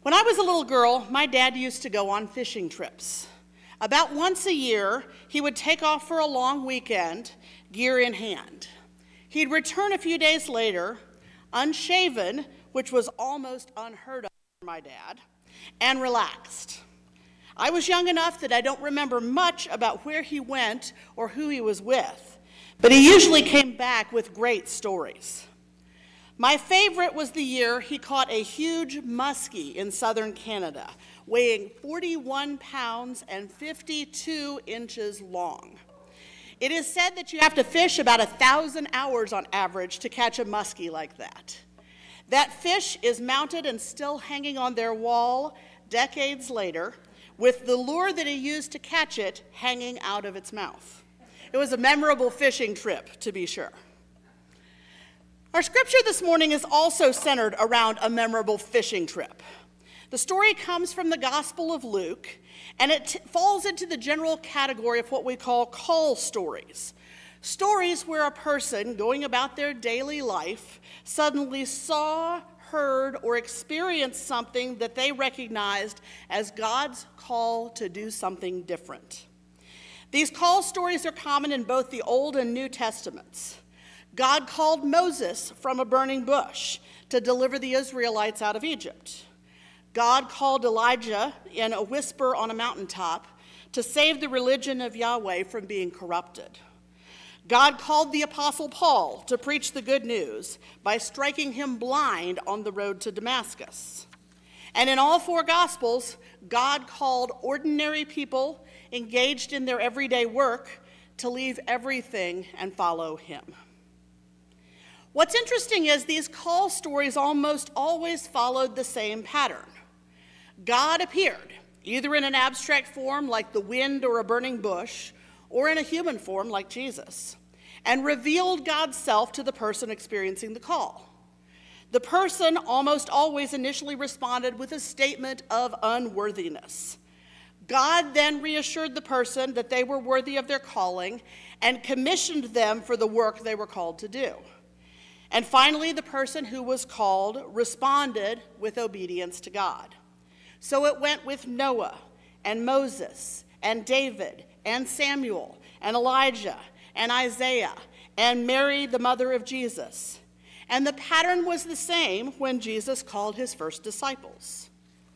When I was a little girl, my dad used to go on fishing trips. About once a year, he would take off for a long weekend, gear in hand. He'd return a few days later, unshaven, which was almost unheard of for my dad, and relaxed. I was young enough that I don't remember much about where he went or who he was with, but he usually came back with great stories. My favorite was the year he caught a huge muskie in southern Canada, weighing 41 pounds and 52 inches long. It is said that you have to fish about 1,000 hours on average to catch a muskie like that. That fish is mounted and still hanging on their wall decades later, with the lure that he used to catch it hanging out of its mouth. It was a memorable fishing trip, to be sure. Our scripture this morning is also centered around a memorable fishing trip. The story comes from the Gospel of Luke, and it falls into the general category of what we call call stories. Stories where a person going about their daily life suddenly saw, heard, or experienced something that they recognized as God's call to do something different. These call stories are common in both the Old and New Testaments. God called Moses from a burning bush to deliver the Israelites out of Egypt. God called Elijah in a whisper on a mountaintop to save the religion of Yahweh from being corrupted. God called the Apostle Paul to preach the good news by striking him blind on the road to Damascus. And in all four Gospels, God called ordinary people engaged in their everyday work to leave everything and follow him. What's interesting is these call stories almost always followed the same pattern. God appeared, either in an abstract form like the wind or a burning bush, or in a human form like Jesus, and revealed God's self to the person experiencing the call. The person almost always initially responded with a statement of unworthiness. God then reassured the person that they were worthy of their calling and commissioned them for the work they were called to do. And finally, the person who was called responded with obedience to God. So it went with Noah and Moses and David and Samuel and Elijah and Isaiah and Mary, the mother of Jesus. And the pattern was the same when Jesus called his first disciples.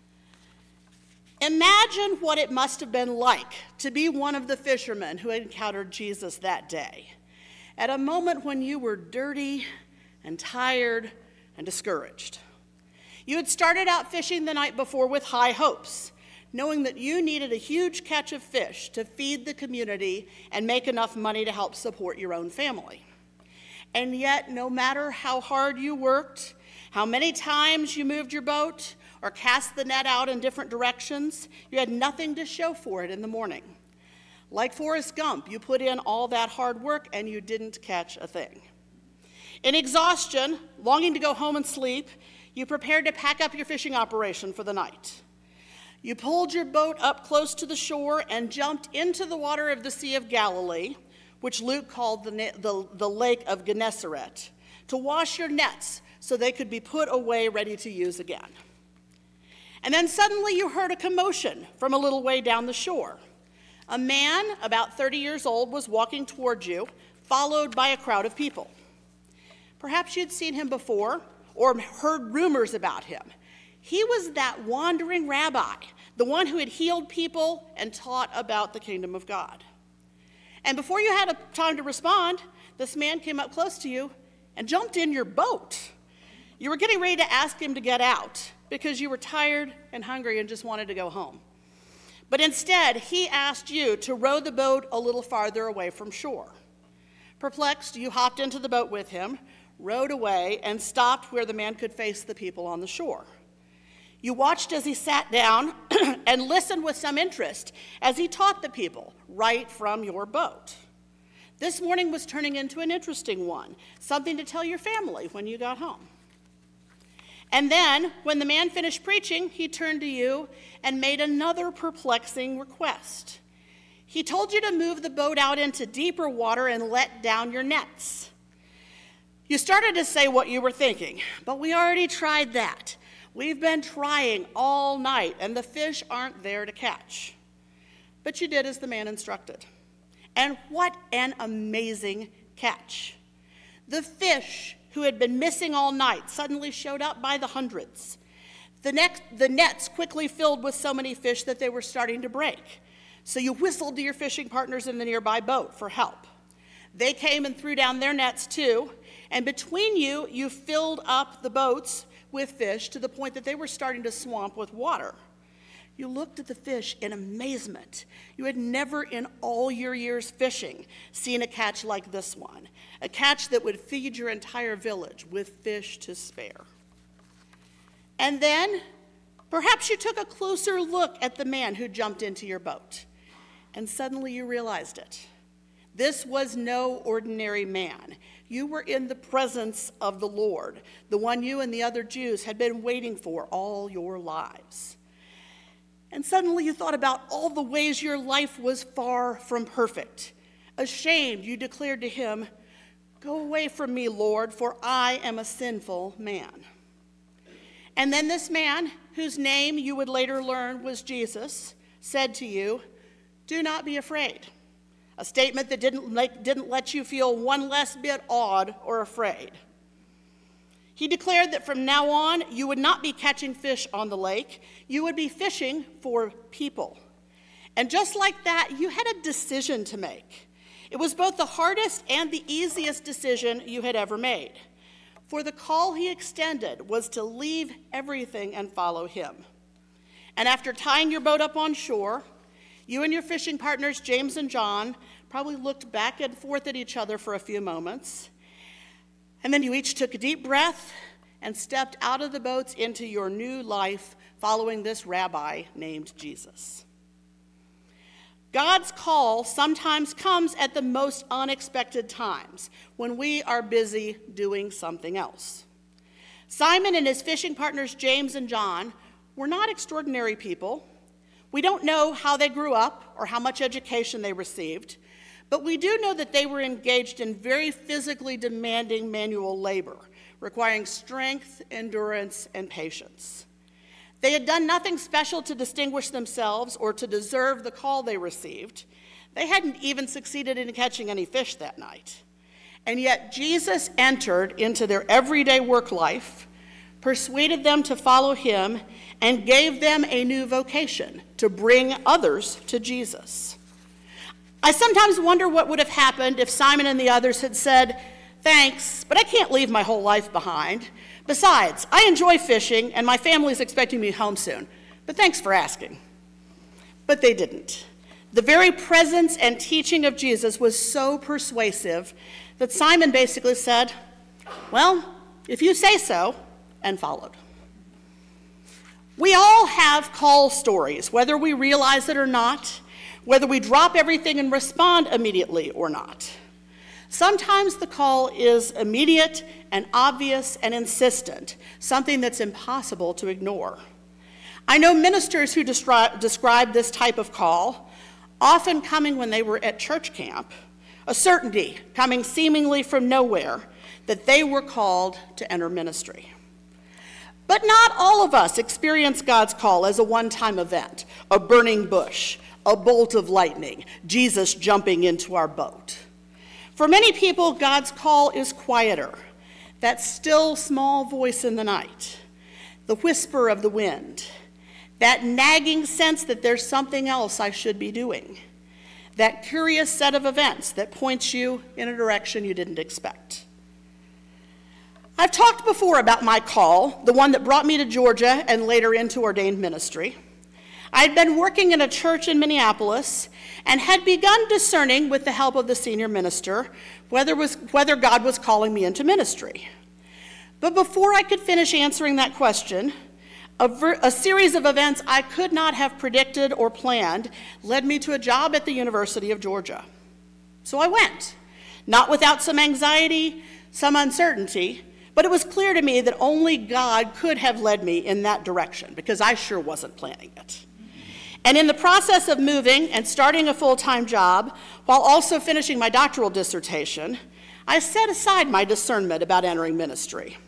Imagine what it must have been like to be one of the fishermen who encountered Jesus that day, at a moment when you were dirty and tired and discouraged. You had started out fishing the night before with high hopes, knowing that you needed a huge catch of fish to feed the community and make enough money to help support your own family. And yet, no matter how hard you worked, how many times you moved your boat or cast the net out in different directions, you had nothing to show for it in the morning. Like Forrest Gump, you put in all that hard work and you didn't catch a thing. In exhaustion, longing to go home and sleep, you prepared to pack up your fishing operation for the night. You pulled your boat up close to the shore and jumped into the water of the Sea of Galilee, which Luke called the Lake of Gennesaret, to wash your nets so they could be put away ready to use again. And then suddenly you heard a commotion from a little way down the shore. A man about 30 years old was walking toward you, followed by a crowd of people. Perhaps you'd seen him before or heard rumors about him. He was that wandering rabbi, the one who had healed people and taught about the kingdom of God. And before you had time to respond, this man came up close to you and jumped in your boat. You were getting ready to ask him to get out because you were tired and hungry and just wanted to go home. But instead, he asked you to row the boat a little farther away from shore. Perplexed, you hopped into the boat with him, rowed away, and stopped where the man could face the people on the shore. You watched as he sat down and listened with some interest as he taught the people right from your boat. This morning was turning into an interesting one, something to tell your family when you got home. And then, when the man finished preaching, he turned to you and made another perplexing request. He told you to move the boat out into deeper water and let down your nets. You started to say what you were thinking, but we already tried that. We've been trying all night, and the fish aren't there to catch." But you did as the man instructed. And what an amazing catch. The fish who had been missing all night suddenly showed up by the hundreds. The nets quickly filled with so many fish that they were starting to break. So you whistled to your fishing partners in the nearby boat for help. They came and threw down their nets too, and between you, you filled up the boats with fish to the point that they were starting to swamp with water. You looked at the fish in amazement. You had never in all your years fishing seen a catch like this one, a catch that would feed your entire village with fish to spare. And then, perhaps you took a closer look at the man who jumped into your boat, and suddenly you realized it. This was no ordinary man. You were in the presence of the Lord, the one you and the other Jews had been waiting for all your lives. And suddenly you thought about all the ways your life was far from perfect. Ashamed, you declared to him, "Go away from me, Lord, for I am a sinful man." And then this man, whose name you would later learn was Jesus, said to you, "Do not be afraid." A statement that didn't let you feel one less bit awed or afraid. He declared that from now on, you would not be catching fish on the lake. You would be fishing for people. And just like that, you had a decision to make. It was both the hardest and the easiest decision you had ever made. For the call he extended was to leave everything and follow him. And after tying your boat up on shore, you and your fishing partners, James and John, probably looked back and forth at each other for a few moments. And then you each took a deep breath and stepped out of the boats into your new life following this rabbi named Jesus. God's call sometimes comes at the most unexpected times when we are busy doing something else. Simon and his fishing partners, James and John, were not extraordinary people. We don't know how they grew up or how much education they received, but we do know that they were engaged in very physically demanding manual labor, requiring strength, endurance, and patience. They had done nothing special to distinguish themselves or to deserve the call they received. They hadn't even succeeded in catching any fish that night. And yet Jesus entered into their everyday work life, persuaded them to follow him, and gave them a new vocation, to bring others to Jesus. I sometimes wonder what would have happened if Simon and the others had said, "Thanks, but I can't leave my whole life behind. Besides, I enjoy fishing, and my family's expecting me home soon, but thanks for asking." But they didn't. The very presence and teaching of Jesus was so persuasive that Simon basically said, "Well, if you say so," and followed. We all have call stories, whether we realize it or not, whether we drop everything and respond immediately or not. Sometimes the call is immediate and obvious and insistent, something that's impossible to ignore. I know ministers who describe this type of call, often coming when they were at church camp, a certainty coming seemingly from nowhere that they were called to enter ministry. But not all of us experience God's call as a one-time event, a burning bush, a bolt of lightning, Jesus jumping into our boat. For many people, God's call is quieter, that still small voice in the night, the whisper of the wind, that nagging sense that there's something else I should be doing, that curious set of events that points you in a direction you didn't expect. I've talked before about my call, the one that brought me to Georgia and later into ordained ministry. I'd been working in a church in Minneapolis and had begun discerning, with the help of the senior minister, whether God was calling me into ministry. But before I could finish answering that question, a series of events I could not have predicted or planned led me to a job at the University of Georgia. So I went, not without some anxiety, some uncertainty, but it was clear to me that only God could have led me in that direction, because I sure wasn't planning it. And in the process of moving and starting a full-time job, while also finishing my doctoral dissertation, I set aside my discernment about entering ministry.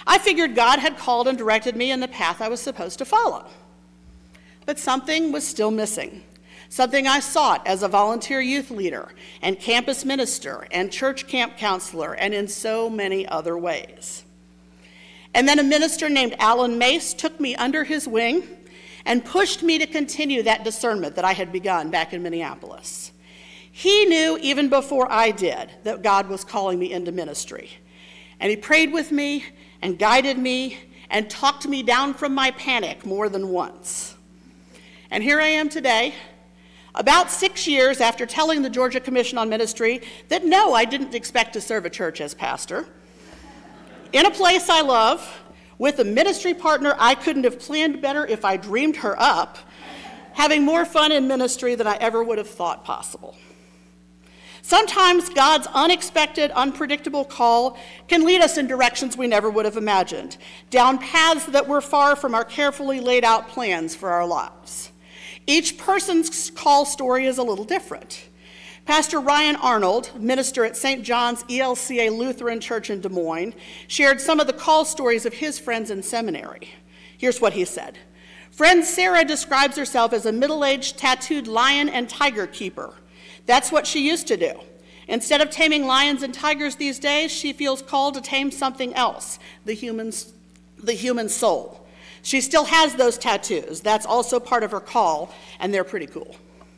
I figured God had called and directed me in the path I was supposed to follow. But something was still missing, something I sought as a volunteer youth leader and campus minister and church camp counselor and in so many other ways. And then a minister named Alan Mace took me under his wing and pushed me to continue that discernment that I had begun back in Minneapolis. He knew even before I did that God was calling me into ministry. And he prayed with me and guided me and talked me down from my panic more than once. And here I am today, about 6 years after telling the Georgia Commission on Ministry that no, I didn't expect to serve a church as pastor, in a place I love, with a ministry partner I couldn't have planned better if I dreamed her up, having more fun in ministry than I ever would have thought possible. Sometimes God's unexpected, unpredictable call can lead us in directions we never would have imagined, down paths that were far from our carefully laid out plans for our lives. Each person's call story is a little different. Pastor Ryan Arnold, minister at St. John's ELCA Lutheran Church in Des Moines, shared some of the call stories of his friends in seminary. Here's what he said. Friend Sarah describes herself as a middle-aged tattooed lion and tiger keeper. That's what she used to do. Instead of taming lions and tigers these days, she feels called to tame something else, the human soul. She still has those tattoos. That's also part of her call, and they're pretty cool.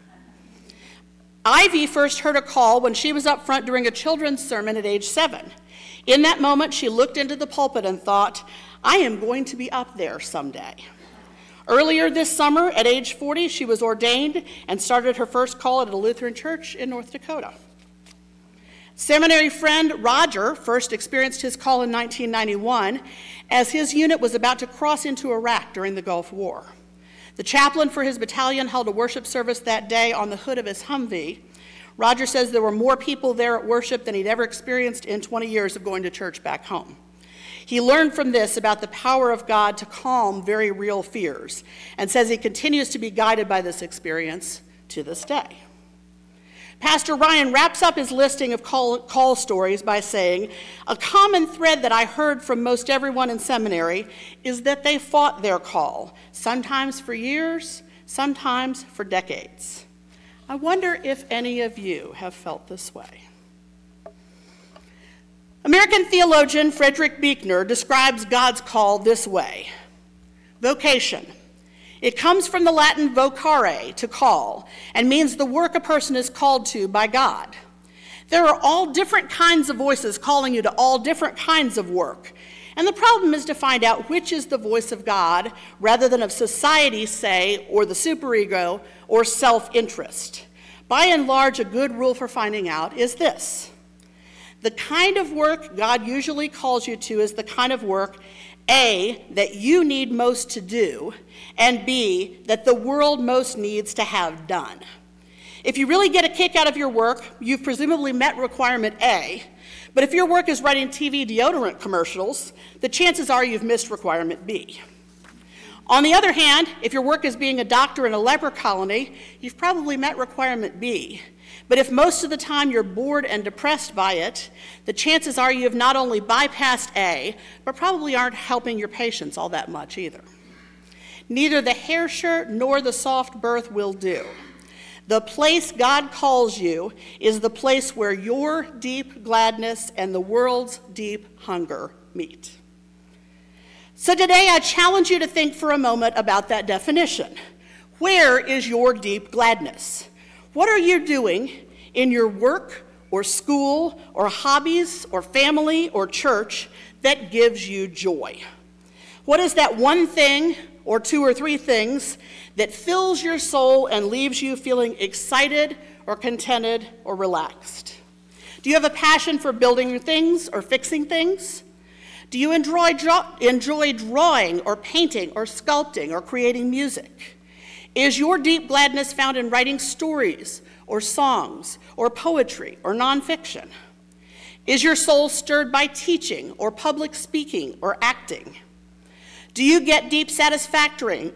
Ivy first heard a call when she was up front during a children's sermon at age 7. In that moment, she looked into the pulpit and thought, I am going to be up there someday. Earlier this summer, at age 40, she was ordained and started her first call at a Lutheran church in North Dakota. Seminary friend Roger first experienced his call in 1991 as his unit was about to cross into Iraq during the Gulf War. The chaplain for his battalion held a worship service that day on the hood of his Humvee. Roger says there were more people there at worship than he'd ever experienced in 20 years of going to church back home. He learned from this about the power of God to calm very real fears, and says he continues to be guided by this experience to this day. Pastor Ryan wraps up his listing of call stories by saying, a common thread that I heard from most everyone in seminary is that they fought their call, sometimes for years, sometimes for decades. I wonder if any of you have felt this way. American theologian Frederick Buechner describes God's call this way. Vocation. It comes from the Latin vocare, to call, and means the work a person is called to by God. There are all different kinds of voices calling you to all different kinds of work, and the problem is to find out which is the voice of God rather than of society, say, or the superego, or self-interest. By and large, a good rule for finding out is this. The kind of work God usually calls you to is the kind of work, A, that you need most to do, and B, that the world most needs to have done. If you really get a kick out of your work, you've presumably met requirement A, but if your work is writing TV deodorant commercials, the chances are you've missed requirement B. On the other hand, if your work is being a doctor in a leper colony, you've probably met requirement B. But if most of the time you're bored and depressed by it, the chances are you have not only bypassed A, but probably aren't helping your patients all that much either. Neither the hair shirt nor the soft berth will do. The place God calls you is the place where your deep gladness and the world's deep hunger meet. So today I challenge you to think for a moment about that definition. Where is your deep gladness? What are you doing in your work or school or hobbies or family or church that gives you joy? What is that one thing or two or three things that fills your soul and leaves you feeling excited or contented or relaxed? Do you have a passion for building things or fixing things? Do you enjoy drawing or painting or sculpting or creating music? Is your deep gladness found in writing stories or songs or poetry or nonfiction? Is your soul stirred by teaching or public speaking or acting? Do you get deep satisfaction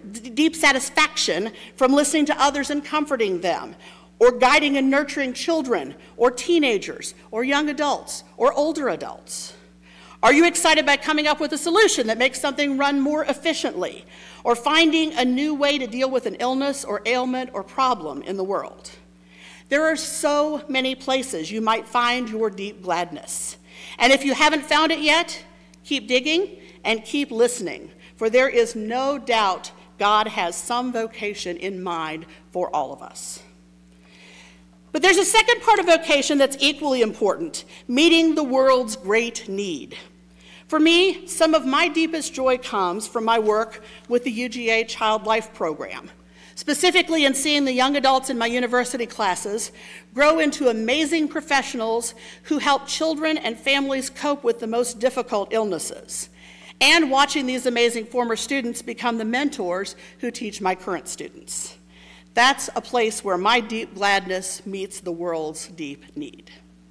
from listening to others and comforting them, or guiding and nurturing children or teenagers or young adults or older adults? Are you excited by coming up with a solution that makes something run more efficiently, or finding a new way to deal with an illness or ailment or problem in the world? There are so many places you might find your deep gladness. And if you haven't found it yet, keep digging and keep listening, for there is no doubt God has some vocation in mind for all of us. But there's a second part of vocation that's equally important: meeting the world's great need. For me, some of my deepest joy comes from my work with the UGA Child Life Program, specifically in seeing the young adults in my university classes grow into amazing professionals who help children and families cope with the most difficult illnesses, and watching these amazing former students become the mentors who teach my current students. That's a place where my deep gladness meets the world's deep need.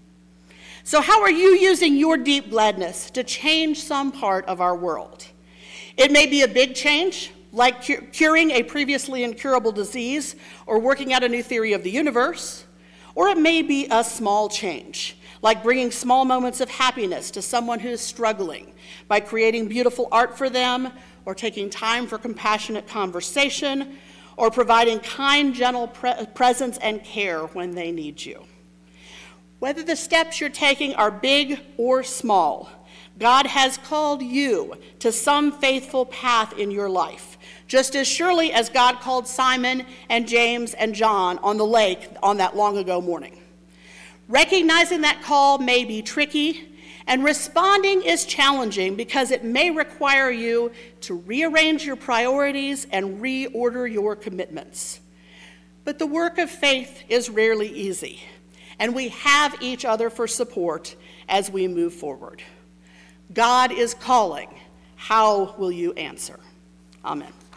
So how are you using your deep gladness to change some part of our world? It may be a big change, like curing a previously incurable disease or working out a new theory of the universe, or it may be a small change, like bringing small moments of happiness to someone who is struggling by creating beautiful art for them, or taking time for compassionate conversation, or providing kind, gentle presence and care when they need you. Whether the steps you're taking are big or small, God has called you to some faithful path in your life, just as surely as God called Simon and James and John on the lake on that long ago morning. Recognizing that call may be tricky, and responding is challenging because it may require you to rearrange your priorities and reorder your commitments. But the work of faith is rarely easy, and we have each other for support as we move forward. God is calling. How will you answer? Amen.